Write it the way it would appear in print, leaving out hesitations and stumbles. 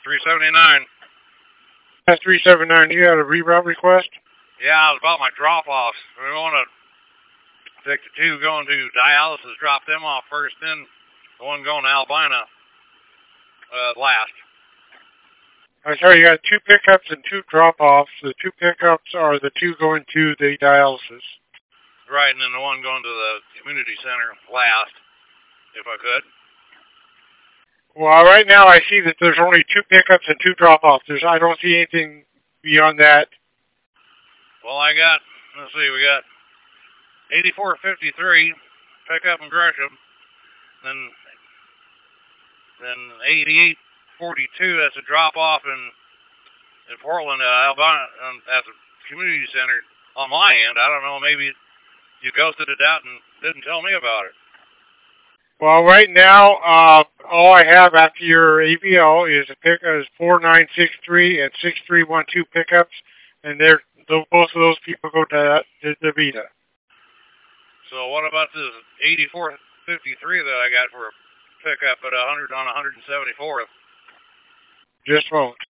379. That's 379. You had a reroute request? Yeah, it was about my drop-offs. We want to take the two going to dialysis, drop them off first, then the one going to Albina last. I'm sorry, you got 2 pickups and 2 drop-offs. The 2 pickups are the 2 going to the dialysis. Right, and then the one going to the community center last, if I could. Well, right now I see that there's only 2 pickups and 2 drop-offs. I don't see anything beyond that. Well, let's see, we got 8453 pickup in Gresham, then 8842, that's a drop-off in Portland, Albina, at the community center on my end. I don't know, maybe you ghosted it out and didn't tell me about it. Well, right now, all I have after your AVL is 4963 and 6312 pickups, and both of those people go to Vita. So what about this 8453 that I got for a pickup at 100 on 174th? Just won't.